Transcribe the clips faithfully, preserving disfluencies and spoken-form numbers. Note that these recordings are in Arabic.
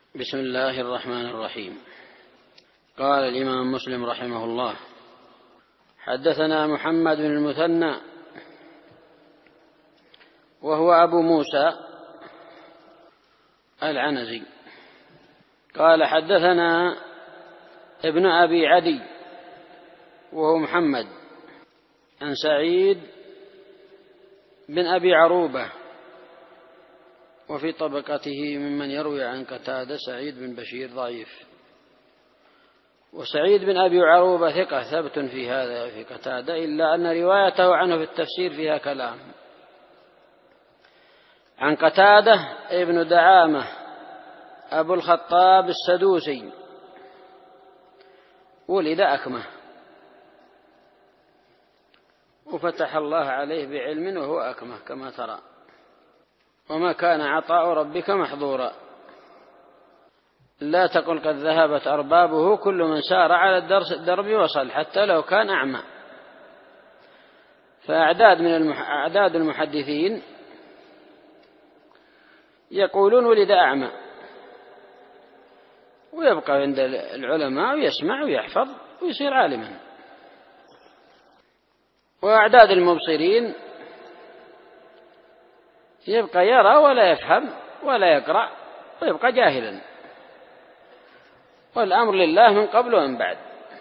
بسم الله الرحمن الرحيم. قال الإمام مسلم رحمه الله: حدثنا محمد بن المثنى وهو أبو موسى العنزي قال حدثنا ابن أبي عدي وهو محمد عن سعيد بن أبي عروبة، وفي طبقته ممن يروي عن قتادة سعيد بن بشير ضعيف، وسعيد بن أبي عروبة ثقة ثبت في هذا في قتادة، إلا أن روايته عنه في التفسير فيها كلام. عن قتادة ابن دعامة أبو الخطاب السدوسي ولد أكمه، وفتح الله عليه بعلم وهو أكمه كما ترى، وما كان عطاء ربك محظورا. لا تقل قد ذهبت أربابه، كل من سار على الدرب وصل حتى لو كان أعمى. فأعداد من أعداد المحدثين يقولون ولد أعمى، ويبقى عند العلماء ويسمع ويحفظ ويصير عالما. وأعداد المبصرين يبقى يرى ولا يفهم ولا يقرأ ويبقى جاهلا، والأمر لله من قبل ومن بعد.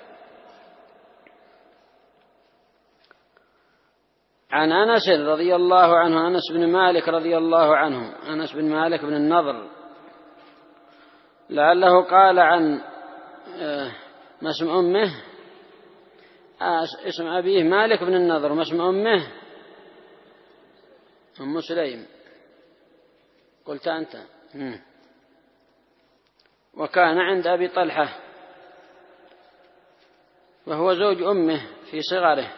عن أنس رضي الله عنه، أنس بن مالك رضي الله عنه، أنس بن مالك بن النضر، لعله قال عن ما اسم أمه، اسم أبيه مالك بن النضر، ما اسم أمه أم سليم، قلت أنت. وكان عند أبي طلحة وهو زوج أمه في صغره،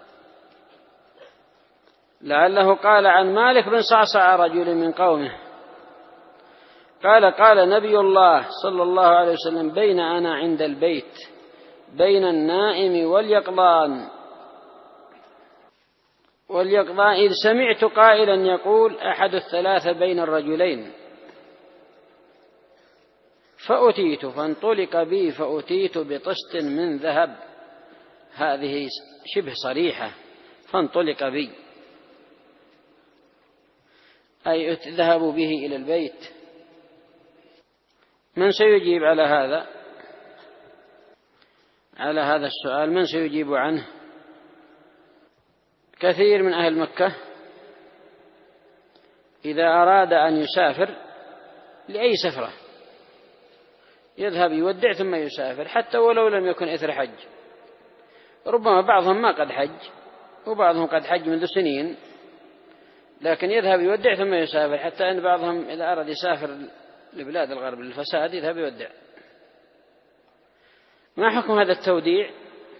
لعله قال عن مالك بن صعصع رجل من قومه قال: قال نبي الله صلى الله عليه وسلم: بين أنا عند البيت بين النائم واليقظان واليقظان إذ سمعت قائلا يقول: أحد الثلاثة بين الرجلين، فأتيت فانطلق بي فأتيت بطست من ذهب، هذه شبه صريحة، فانطلق بي أي ذهبوا به إلى البيت. من سيجيب على هذا على هذا السؤال؟ من سيجيب عنه؟ كثير من أهل مكة إذا أراد أن يسافر لأي سفرة يذهب يودع ثم يسافر، حتى ولو لم يكن إثر حج. ربما بعضهم ما قد حج وبعضهم قد حج منذ سنين، لكن يذهب يودع ثم يسافر، حتى أن بعضهم إذا أراد يسافر لبلاد الغرب للفساد يذهب يودع. ما حكم هذا التوديع؟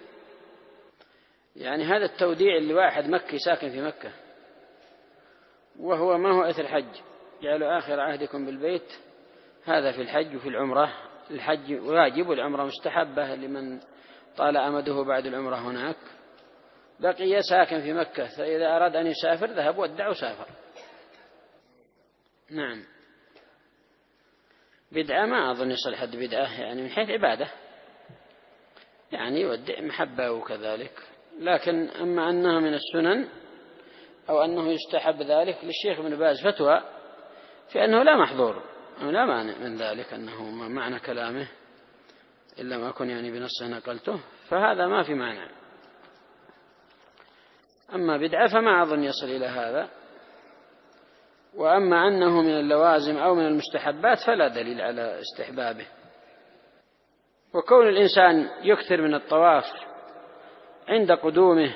يعني هذا التوديع اللي واحد مكي ساكن في مكة وهو ما هو إثر حج، جعلوا آخر عهدكم بالبيت، هذا في الحج وفي العمرة. الحج واجب والعمرة مستحبة لمن طال أمده بعد العمرة هناك. بقي ساكن في مكة، فإذا أراد أن يسافر ذهب ودع وسافر. نعم، بدعة ما أظن يصل حد بدعة، يعني من حيث عبادة يعني يودع محبة وكذلك، لكن أما أنها من السنن أو أنه يستحب ذلك، للشيخ ابن باز فتوى في أنه لا محظور أو لا مانع من ذلك، أنه معنى كلامه إلا ما أكون يعني بنصه نقلته، فهذا ما في مانع. أما بدعة فما أظن يصل إلى هذا. وأما أنه من اللوازم أو من المستحبات فلا دليل على استحبابه. وكون الإنسان يكثر من الطواف عند قدومه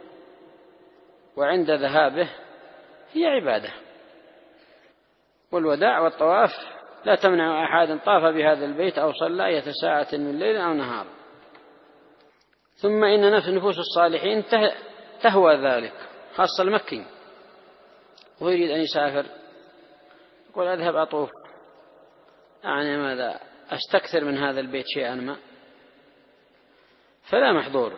وعند ذهابه هي عبادة، والوداع والطواف لا تمنع أحد طاف بهذا البيت أو صلى أية ساعة من ليل أو نهار. ثم إن نفس نفوس الصالحين تهوى ذلك، خاصة المكي، ويريد أن يسافر يقول: أذهب أطوف، يعني ماذا أستكثر من هذا البيت شيئا ما، فلا محظور.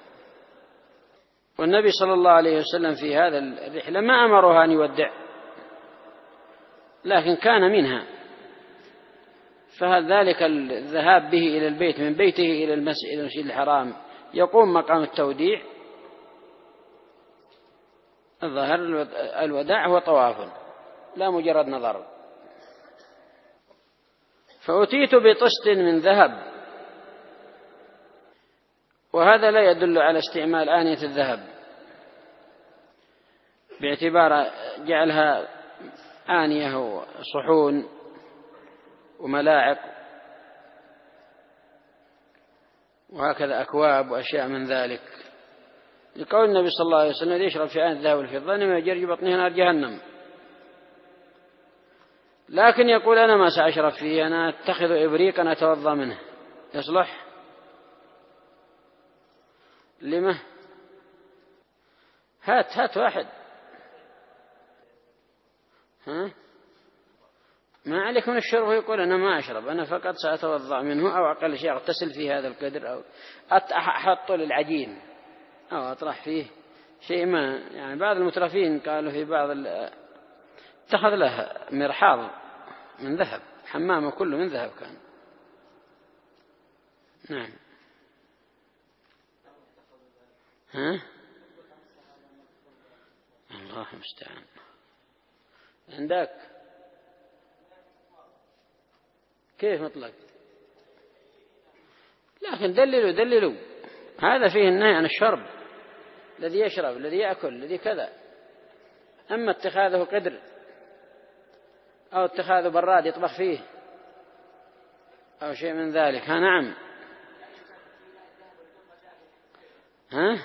والنبي صلى الله عليه وسلم في هذا الرحلة ما أمرها أن يودع، لكن كان منها، فهل ذلك الذهاب به إلى البيت من بيته إلى المسجد الحرام يقوم مقام التوديع؟ الظاهر الوداع هو طواف لا مجرد نظر. فأتيت بطست من ذهب، وهذا لا يدل على استعمال آنية الذهب باعتبار جعلها آنية وصحون وملاعق وهكذا أكواب وأشياء من ذلك، لقول النبي صلى الله عليه وسلم يشرب في آن الذهب والفضة إنما يجري بطنه نار جهنم. لكن يقول أنا ما سأشرب فيه، أنا أتخذ إبريقا أتوضأ منه، يصلح؟ لما؟ هات هات واحد. ها؟ ما عليك من الشرب. يقول أنا ما أشرب، أنا فقط سأتوضأ منه، أو أقل شيء أغتسل في هذا القدر، أو أحط للعجين، أو أطرح فيه شيء ما. يعني بعض المترفين قالوا في بعض اتخذ له مرحاض من ذهب، حمامه كله من ذهب كان. نعم. ها؟ الله المستعان. عندك كيف مطلق؟ لكن دللوا دللوا هذا فيه النهي عن الشرب، الذي يشرب الذي يأكل الذي كذا. أما اتخاذه قدر أو اتخاذه براد يطبخ فيه أو شيء من ذلك، ها نعم. ها؟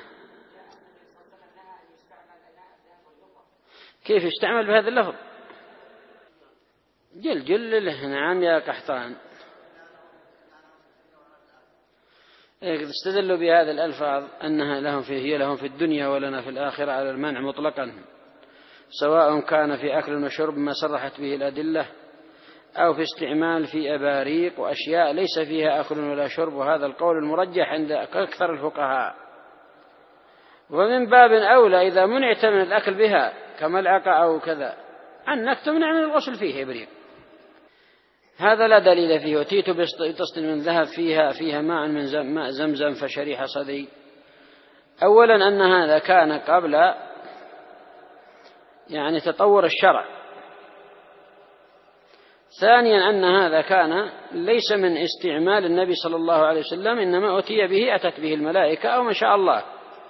كيف يستعمل بهذا اللفظ؟ جل جل له. نعم يا قحطان. استدلوا بهذا الألفاظ أنها لهم في هي لهم في الدنيا ولنا في الآخرة على المنع مطلقا، سواء كان في أكل وشرب ما صرحت به الأدلة، أو في استعمال في أباريق وأشياء ليس فيها أكل ولا شرب، وهذا القول المرجح عند أكثر الفقهاء. ومن باب أولى إذا منعت من الأكل بها كملعقة أو كذا أنك تمنع من الغسل فيه إبريق. هذا لا دليل فيه. وتيت بطست من ذهب فيها فيها ماء من ماء زمزم فشريح صدري. أولا أن هذا كان قبل يعني تطور الشرع. ثانيا أن هذا كان ليس من استعمال النبي صلى الله عليه وسلم، إنما أتي به أتت به الملائكة أو ما شاء الله،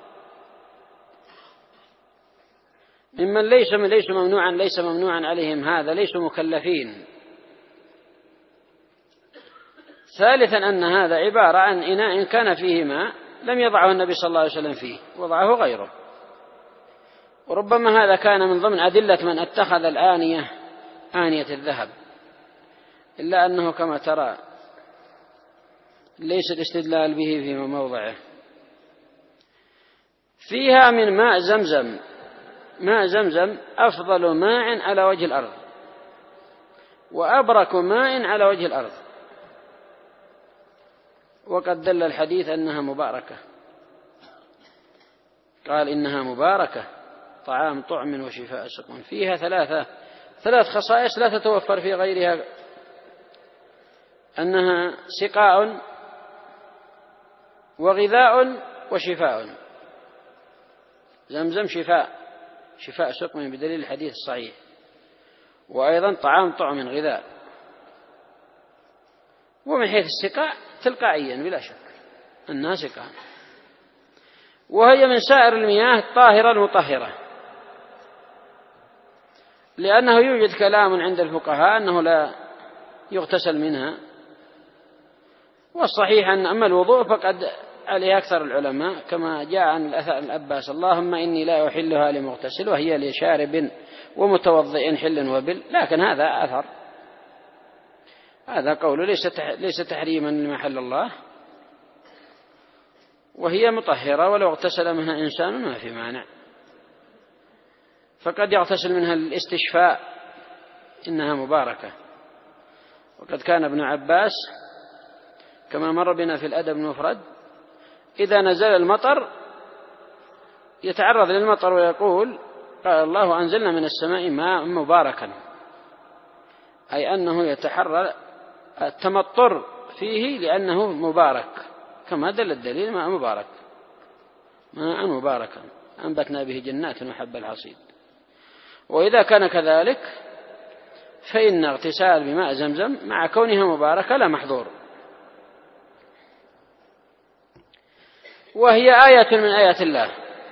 ممن ليس من ليس ممنوعا ليس ممنوعا عليهم، هذا ليسوا مكلفين. ثالثا أن هذا عبارة عن إناء كان فيه ماء لم يضعه النبي صلى الله عليه وسلم فيه، وضعه غيره. وربما هذا كان من ضمن أدلة من اتخذ الآنية آنية الذهب، إلا أنه كما ترى ليس الاستدلال به في موضعه. فيها من ماء زمزم. ماء زمزم أفضل ماء على وجه الأرض، وأبرك ماء على وجه الأرض، وقد دل الحديث أنها مباركة. قال إنها مباركة طعام طعم وشفاء سقم. فيها ثلاثة ثلاث خصائص لا تتوفر في غيرها، أنها سقاء وغذاء وشفاء. زمزم شفاء شفاء سقم بدليل الحديث الصحيح، وأيضا طعام طعم غذاء. ومن حيث السقاء تلقائيا بلا شك أنها سقاء، وهي من سائر المياه الطاهرة المطهرة، لأنه يوجد كلام عند الفقهاء أنه لا يغتسل منها، والصحيح أن أما الوضوء فقد عليه أكثر العلماء، كما جاء عن الأثر الأباس اللهم إني لا أحلها لمغتسل وهي لشارب ومتوضئ حل وبل. لكن هذا أثر، هذا قول ليس ليس تحريما لما حل الله، وهي مطهرة ولو اغتسل منها إنسان ما في مانع. فقد يغتسل منها الاستشفاء، إنها مباركة. وقد كان ابن عباس كما مر بنا في الأدب المفرد إذا نزل المطر يتعرض للمطر ويقول قال الله أنزلنا من السماء ماء مباركا، أي أنه يتحرى التمطر فيه لأنه مبارك، كما دل الدليل ماء مبارك، ماء مباركا أنبتنا به جنات وحب الحصيد. وإذا كان كذلك فإن اغتسال بماء زمزم مع كونها مباركة لا محظور، وهي آية من آيات الله،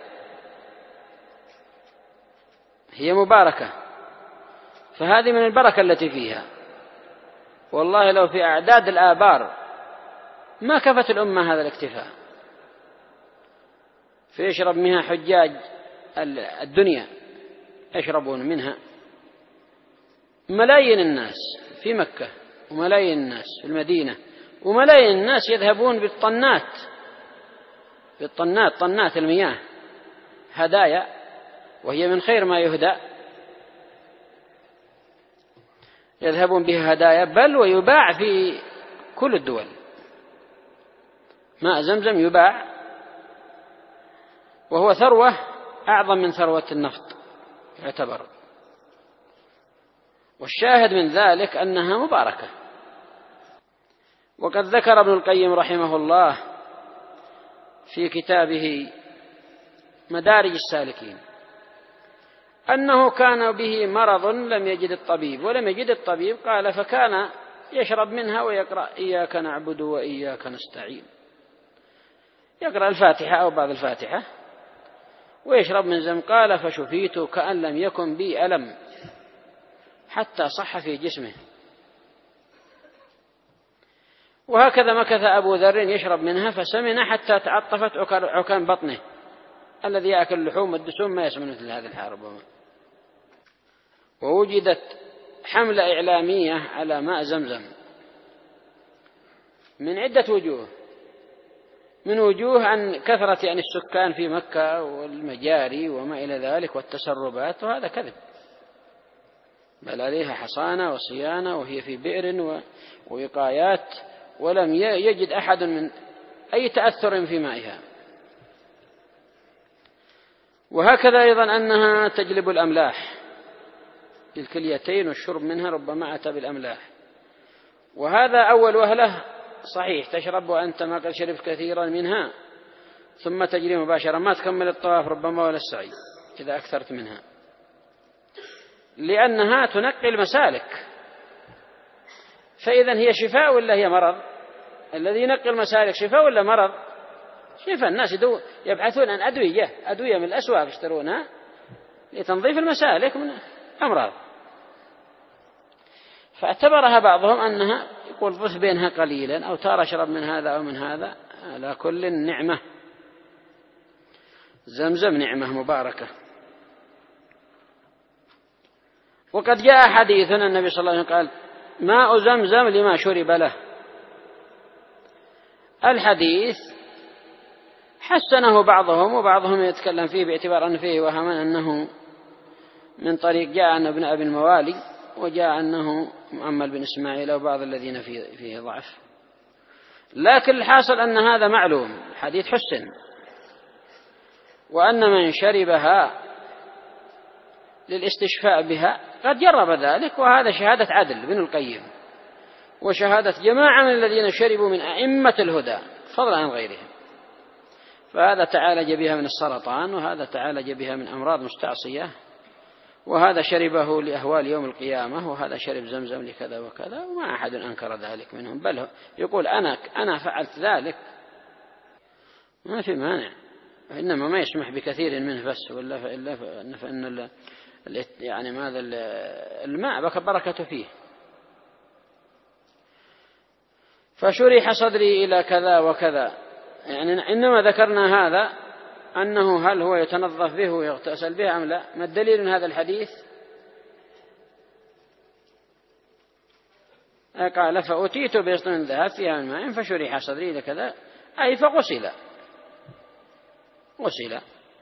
هي مباركة، فهذه من البركة التي فيها. والله لو في أعداد الآبار ما كفت الأمة هذا الاكتفاء، فيشرب منها حجاج الدنيا، يشربون منها ملايين الناس في مكة، وملايين الناس في المدينة، وملايين الناس يذهبون بالطنات، بالطنات طنات المياه هدايا، وهي من خير ما يهدى، يذهبون بها هدايا، بل ويباع في كل الدول. ماء زمزم يباع، وهو ثروة أعظم من ثروة النفط يعتبر. والشاهد من ذلك أنها مباركة. وقد ذكر ابن القيم رحمه الله في كتابه مدارج السالكين أنه كان به مرض لم يجد الطبيب، ولم يجد الطبيب قال فكان يشرب منها ويقرأ إياك نعبد وإياك نستعين، يقرأ الفاتحة أو بعض الفاتحة ويشرب من زم، قال فشفيت كأن لم يكن بي ألم حتى صح في جسمه. وهكذا مكث أبو ذر يشرب منها فسمن حتى تعطفت عكان بطنه، الذي يأكل لحوم الدسوم ما يسمن مثل هذه الحرب. ووجدت حملة إعلامية على ماء زمزم من عدة وجوه، من وجوه عن كثرة يعني السكان في مكة والمجاري وما إلى ذلك والتسربات، وهذا كذب، بل عليها حصانة وصيانة، وهي في بئر ووقايات، ولم يجد أحد من أي تأثر في مائها. وهكذا أيضا أنها تجلب الأملاح للكليتين، والشرب منها ربما أتى بالأملاح، وهذا أول وهلة صحيح، تشرب وأنت ما قد شربت كثيرا منها ثم تجري مباشرة، ما تكمل الطواف ربما ولا السعي إذا أكثرت منها، لأنها تنقي المسالك. فإذا هي شفاء ولا هي مرض؟ الذي ينقي المسالك شفاء ولا مرض؟ شفاء. الناس يبحثون عن أدوية أدوية من الأسواق يشترونها لتنظيف المسالك من أمراض، فاعتبرها بعضهم أنها يقول ضف بينها قليلا أو ترى شرب من هذا أو من هذا، على كل نعمة. زمزم نعمة مباركة. وقد جاء حديث النبي صلى الله عليه وسلم قال ماء زمزم لما شرب له. الحديث حسنه بعضهم، وبعضهم يتكلم فيه باعتبار أن فيه وهما أنه من طريق جاء عن ابن أبي الموالي، وجاء أنه مؤمل بن إسماعيل وبعض الذين فيه, فيه ضعف. لكن الحاصل أن هذا معلوم، الحديث حسن، وأن من شربها للاستشفاء بها قد جرب ذلك، وهذا شهادة عدل بن القيم، وشهادة جماعة من الذين شربوا من أئمة الهدى فضلا عن غيرهم. فهذا تعالج بها من السرطان، وهذا تعالج بها من أمراض مستعصية، وهذا شربه لأهوال يوم القيامة، وهذا شرب زمزم لكذا وكذا، وما أحد أنكر ذلك منهم، بل يقول أنا أنا فعلت ذلك، ما في مانع، إنما ما يسمح بكثير منه بس، ولا فإلا فإن يعني ماذا الماء بركة فيه. فشرح صدري إلى كذا وكذا، يعني إنما ذكرنا هذا أنه هل هو يتنظف به ويغتسل به أم لا؟ ما الدليل من هذا الحديث؟ قال فأتيت بسطن ذهب فيها من ماء فشرح صدري إلى كذا، أي فغسل غسل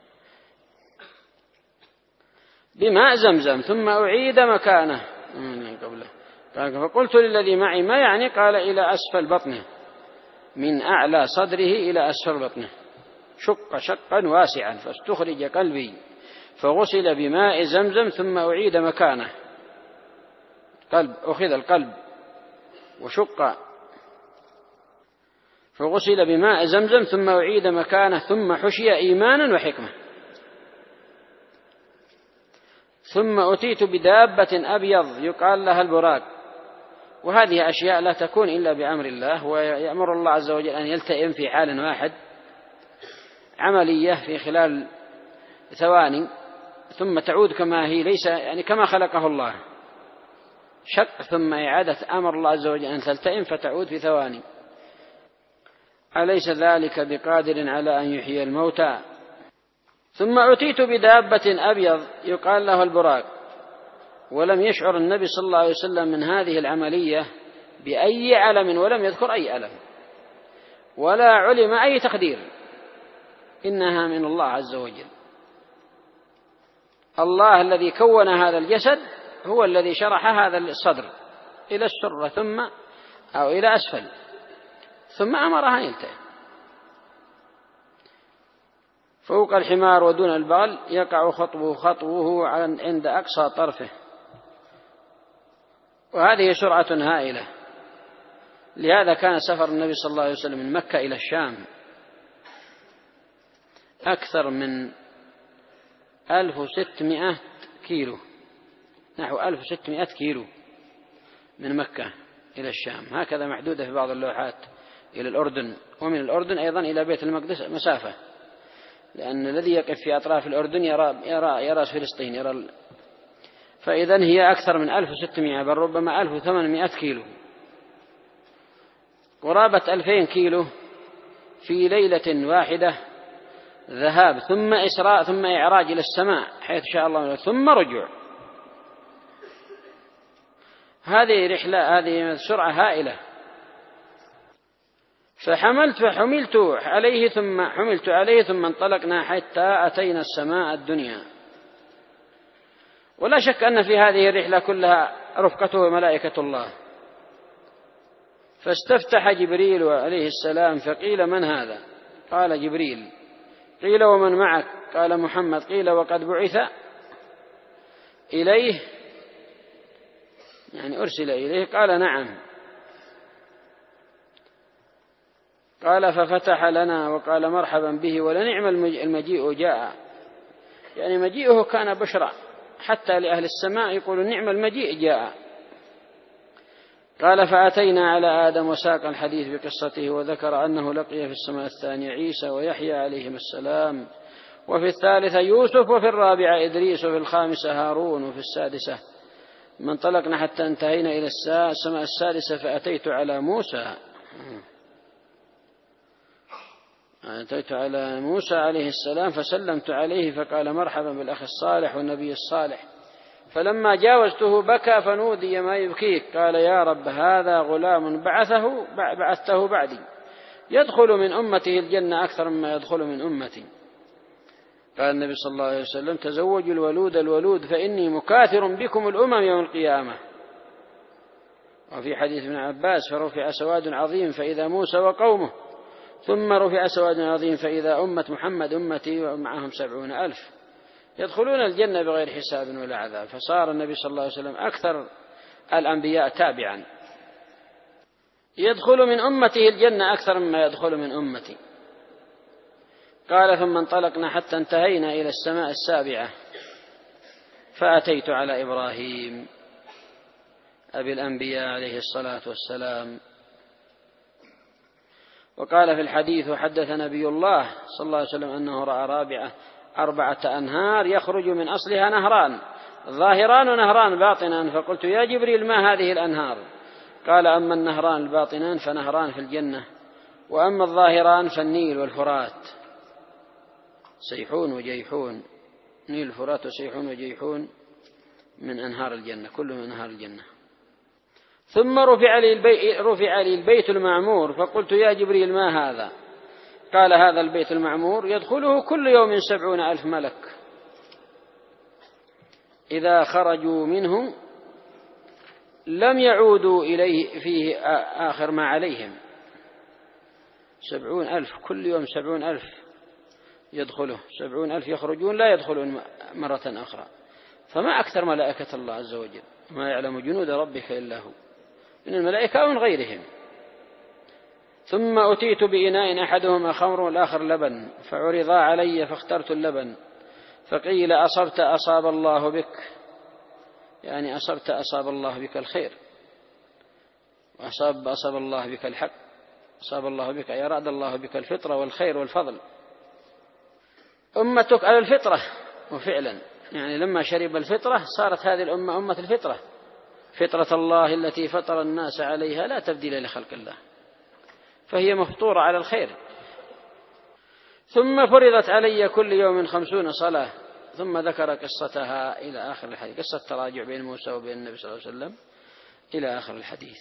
بماء زمزم ثم أعيد مكانه قبله. قال فقلت للذي معي ما يعني؟ قال إلى أسفل بطنه، من أعلى صدره إلى أسفل بطنه، شق شقا واسعا، فاستخرج قلبي فغسل بماء زمزم ثم أعيد مكانه. قلب أخذ القلب وشق فغسل بماء زمزم ثم أعيد مكانه ثم حشي إيمانا وحكمة. ثم أتيت بدابة أبيض يقال لها البراق. وهذه أشياء لا تكون إلا بأمر الله، ويأمر الله عز وجل أن يلتئم في حال واحد عملية في خلال ثواني ثم تعود كما هي، ليس يعني كما خلقه الله، شق ثم إعادة أمر الله عز وجل أن تلتئم فتعود في ثواني. أليس ذلك بقادر على أن يحيي الموتى؟ ثم أتيت بدابة أبيض يقال له البراق. ولم يشعر النبي صلى الله عليه وسلم من هذه العملية بأي علم، ولم يذكر أي علم ولا علم أي تقدير، إنها من الله عز وجل. الله الذي كون هذا الجسد هو الذي شرح هذا الصدر إلى السرة ثم أو إلى أسفل ثم أمرها يلتئم. فوق الحمار ودون البغل يقع خطوه خطوه عند أقصى طرفه. وهذه سرعة هائلة، لهذا كان سفر النبي صلى الله عليه وسلم من مكة إلى الشام أكثر من ألف وستمائة كيلو، نحو ألف وستمائة كيلو من مكة إلى الشام، هكذا محدودة في بعض اللوحات إلى الأردن، ومن الأردن أيضا إلى بيت المقدس مسافة، لأن الذي يقف في أطراف الأردن يرى, يرى, يرى فلسطين يرى ال... فإذن هي أكثر من ألف وستمائة، بل ربما ألف وثمانمائة كيلو، قرابة ألفين كيلو في ليلة واحدة ذهاب ثم إسراء ثم إعراج إلى السماء حيث شاء الله ثم رجوع. هذه رحلة، هذه سرعة هائلة. فحملت فحملت عليه ثم حملت عليه ثم انطلقنا حتى أتينا السماء الدنيا. ولا شك أن في هذه الرحلة كلها رفقته ملائكة الله. فاستفتح جبريل عليه السلام فقيل من هذا؟ قال جبريل. قيل ومن معك؟ قال محمد. قيل وقد بعث إليه يعني أرسل إليه؟ قال نعم. قال ففتح لنا وقال مرحبا به ولنعم المجيء جاء، يعني مجيئه كان بشرى، حتى لأهل السماء يقولون نعم المجيء جاء. قال فأتينا على آدم وساق الحديث بقصته وذكر أنه لقي في السماء الثانية عيسى ويحيى عليهم السلام، وفي الثالثة يوسف، وفي الرابعة إدريس، وفي الخامسة هارون، وفي السادسة من انطلقنا حتى انتهينا إلى السماء السادسة فأتيت على موسى أتيت على موسى عليه السلام فسلمت عليه فقال مرحبا بالأخ الصالح والنبي الصالح. فلما جاوزته بكى فنودي ما يبكيك؟ قال يا رب هذا غلام بعثه بعثته بعدي يدخل من أمته الجنة أكثر مما يدخل من أمتي. قال النبي صلى الله عليه وسلم تزوجوا الولود الولود فإني مكاثر بكم الأمم يوم القيامة. وفي حديث ابن عباس فرفع سواد عظيم فإذا موسى وقومه، ثم رفع سواد عظيم فإذا أمة محمد أمتي ومعهم سبعون ألف يدخلون الجنة بغير حساب ولا عذاب. فصار النبي صلى الله عليه وسلم أكثر الأنبياء تابعا، يدخل من أمته الجنة أكثر مما يدخل من أمتي. قال ثم انطلقنا حتى انتهينا إلى السماء السابعة فأتيت على إبراهيم أبي الأنبياء عليه الصلاة والسلام. وقال في الحديث وحدث نبي الله صلى الله عليه وسلم أنه رأى رابعة أربعة أنهار يخرج من أصلها نهران ظاهران ونهران باطنان. فقلت يا جبريل ما هذه الأنهار؟ قال أما النهران الباطنان فنهران في الجنة، وأما الظاهران فالنيل والفرات، سيحون وجيحون، نيل الفرات وسيحون وجيحون من أنهار الجنة، كله من أنهار الجنة. ثم رفع لي البيت, رفع لي البيت المعمور فقلت يا جبريل ما هذا؟ قال هذا البيت المعمور يدخله كل يوم سبعون ألف ملك إذا خرجوا منه لم يعودوا إليه فيه آخر ما عليهم. سبعون ألف كل يوم، سبعون ألف يدخله، سبعون ألف يخرجون لا يدخلون مرة أخرى. فما أكثر ملائكة الله عز وجل، ما يعلم جنود ربك إلا هو. من الملائكة أو من غيرهم. ثم أتيت بإناء أحدهما خمر والآخر لبن فعرضا علي فاخترت اللبن فقيل أصبت أصاب الله بك، يعني أصبت أصاب الله بك الخير، وأصاب أصاب الله بك الحق، أصاب الله بك أي أراد الله بك الفطرة والخير والفضل. أمتك على الفطرة، وفعلا يعني لما شرب الفطرة صارت هذه الأمة أمة الفطرة، فطرة الله التي فطر الناس عليها لا تبديل لخلق الله، فهي مفطورة على الخير. ثم فرضت علي كل يوم خمسون صلاة، ثم ذكر قصتها إلى آخر الحديث، قصة تراجع بين موسى وبين النبي صلى الله عليه وسلم إلى آخر الحديث.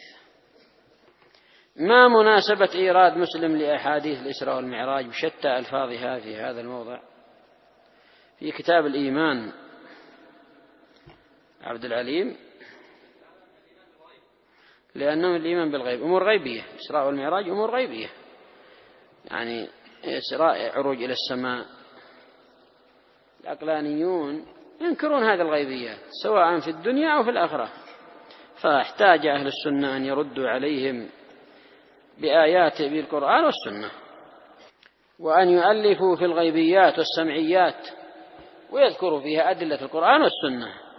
ما مناسبة إيراد مسلم لأحاديث الإسراء والمعراج بشتى ألفاظها في هذا الموضع؟ في كتاب الإيمان عبد العليم، لأنه الإيمان بالغيب أمور غيبية، الإسراء والمعراج أمور غيبية، يعني إسراء عروج إلى السماء. العقلانيون ينكرون هذه الغيبيات سواء في الدنيا أو في الآخرة، فاحتاج أهل السنة أن يردوا عليهم بآيات بالقرآن والسنة، وأن يؤلفوا في الغيبيات والسمعيات ويذكروا فيها أدلة القرآن والسنة.